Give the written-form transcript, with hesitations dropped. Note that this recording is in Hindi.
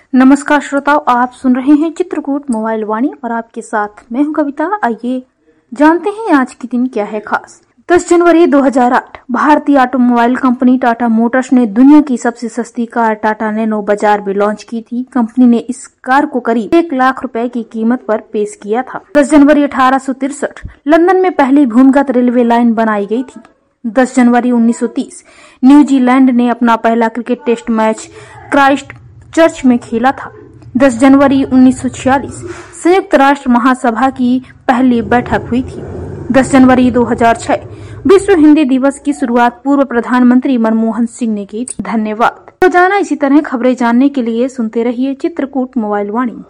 नमस्कार श्रोताओं, आप सुन रहे हैं चित्रकूट मोबाइल वाणी और आपके साथ मैं हूं कविता। आइए जानते हैं आज के दिन क्या है खास। 10 जनवरी 2008 भारतीय ऑटोमोबाइल कंपनी टाटा मोटर्स ने दुनिया की सबसे सस्ती कार टाटा नैनो बाजार में लॉन्च की थी। कंपनी ने इस कार को करीब 1 लाख रुपए की कीमत पर पेश किया था। 10 जनवरी 1863 लंदन में पहली भूमिगत रेलवे लाइन बनाई गई थी। 10 जनवरी 1930 न्यूजीलैंड ने अपना पहला cricket test match Christchurch में खेला था। 10 जनवरी 1946 संयुक्त राष्ट्र महासभा की पहली बैठक हुई थी। 10 जनवरी 2006 विश्व हिंदी दिवस की शुरुआत पूर्व प्रधानमंत्री मनमोहन सिंह ने की थी। धन्यवाद। रोजाना इसी तरह खबरें जानने के लिए सुनते रहिए चित्रकूट मोबाइल वाणी।